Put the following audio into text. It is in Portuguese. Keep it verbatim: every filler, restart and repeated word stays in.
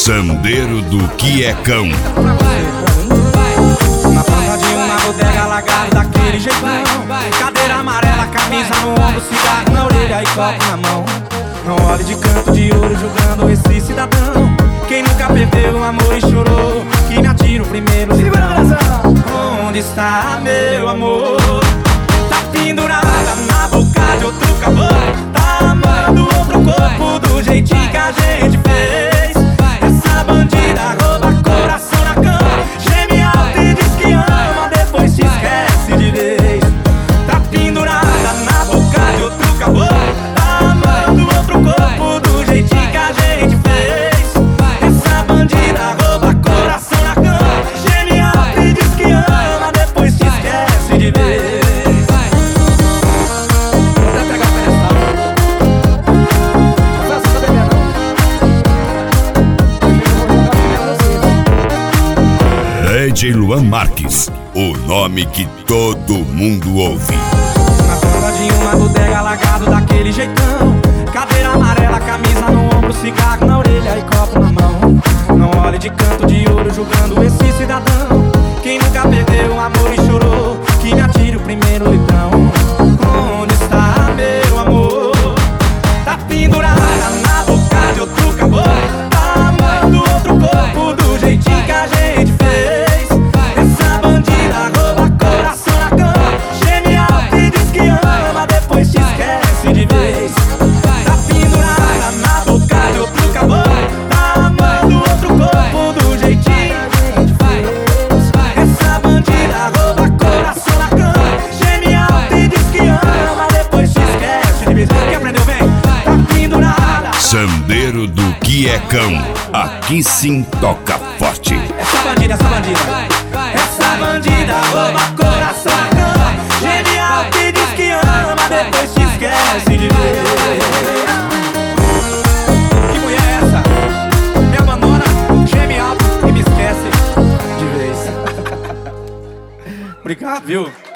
Sandeiro do que é cão. Na porta de uma bodega alagado daquele jeitão, cadeira amarela, camisa no ombro, cigarro na orelha e copo na mão. Não olhe de canto de ouro julgando esse cidadão. Quem nunca perdeu o amor e chorou, que me atira o primeiro litrão. Onde está meu amor? Tá pendurada na boca de outro caboclo, tá amando outro corpo do jeitinho que a gente fez. Essa bandida rouba coração na cama, geme alto e diz que ama, depois se esquece de vez. Tá pendurada na boca de outro caboclo, tá amando outro corpo do jeitinho que a gente fez. Essa bandida rouba coração na cama, geme alto e diz que ama, depois se esquece de vez. D J Luan Marques, o nome que todo mundo ouve. Na porta de uma bodega alagado daquele jeitão, cadeira amarela, camisa no ombro, cigarro na orelha e copo na mão. Não olhe de canto de ouro julgando esse cidadão. Quem nunca perdeu o amor e chorou, que me atire o primeiro litrão. Onde está meu amor? Tá pendurada na boca de outro caboclo, tá amando outro corpo do jeitinho que a gente fez. Essa bandida rouba coração na cama, geme alto e diz que ama, depois se esquece de vez. Tá pendurada na boca de outro caboclo, tá amando outro corpo do jeitinho que a gente fez. Essa bandida rouba coração na cama, geme alto e diz que ama, depois se esquece de vez. Quem aprendeu bem? Tá pendurada. Sandeiro do que é cão, aqui sim toca forte. Essa bandida, essa bandida, essa bandida rouba coração na cama, geme alto e diz que ama, depois se esquece de ver. Que mulher é essa? Me abandona, geme alto e me esquece de vez. Obrigado, viu?